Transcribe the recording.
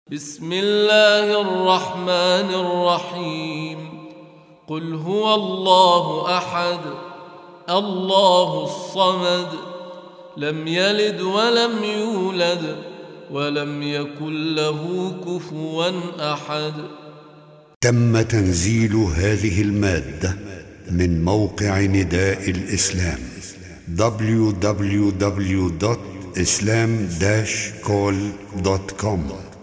بسم الله الرحمن الرحيم. قل هو الله أحد الله الصمد لم يلد ولم يولد ولم يكن له كفوا أحد. تم تنزيل هذه المادة من موقع نداء الإسلام www.islam-call.com